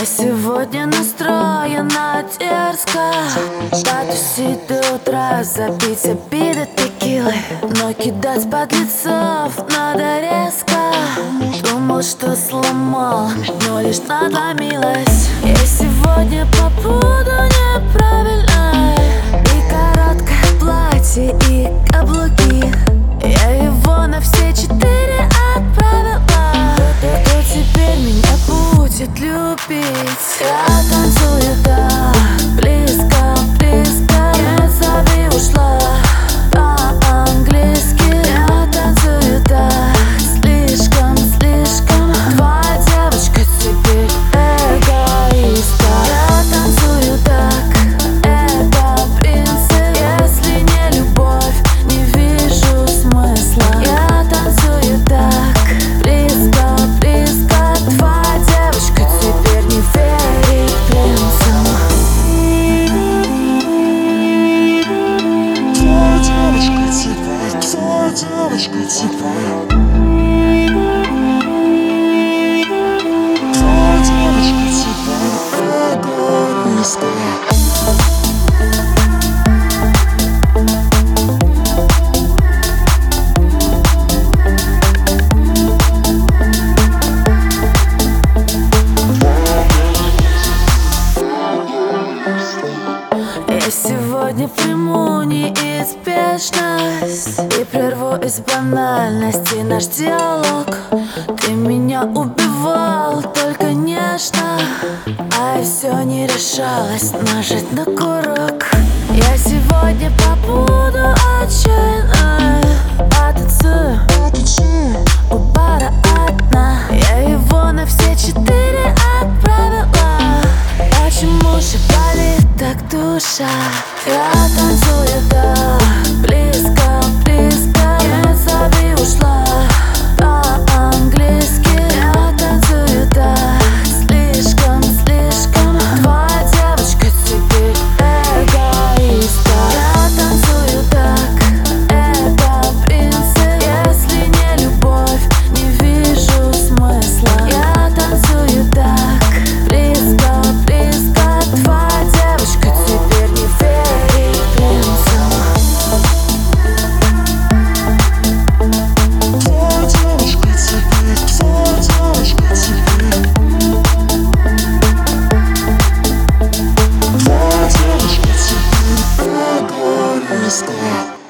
Я сегодня настроена дерзко, потусить до утра, запить обиды текилой, но кидать подлецов надо резко. Думал, что сломал, но лишь надломилась. Я сегодня побуду неправильной, и короткое платье, и каблуки. Я его на все 4 отправила. Кто теперь меня будет любить? Я танцую так близко, близко. Не зови, ушла по-английски. Я танцую так слишком, слишком. Твоя девочка теперь эгоистка. Я танцую так, это принцип. Если не любовь, не вижу смысла. Я танцую так близко, близко. Твоя девочка теперь не верит принцам. Твоя девочка теперь, твоя девочка теперь. Твоя девочка теперь эгоистка. Я сегодня приму неизбежность и прерву из банальности наш диалог. Ты меня убивал только нежно, а я все не решалась нажать на курок. Я сегодня побуду отчаянной, потанцую у бара одна. Я его на все 4 отправила. Почему же болит так душа? Я танцую так близко, близко. Не зови, ушла по-английски. Я танцую так слишком, слишком. Твоя девочка теперь эгоистка. Я танцую так, это принцип. Если не любовь, не вижу смысла. Я танцую так близко, близко. Твоя девочка теперь не верит принцам. Твоя девочка теперь, твоя девочка теперь. Твоя девочка теперь эгоистка.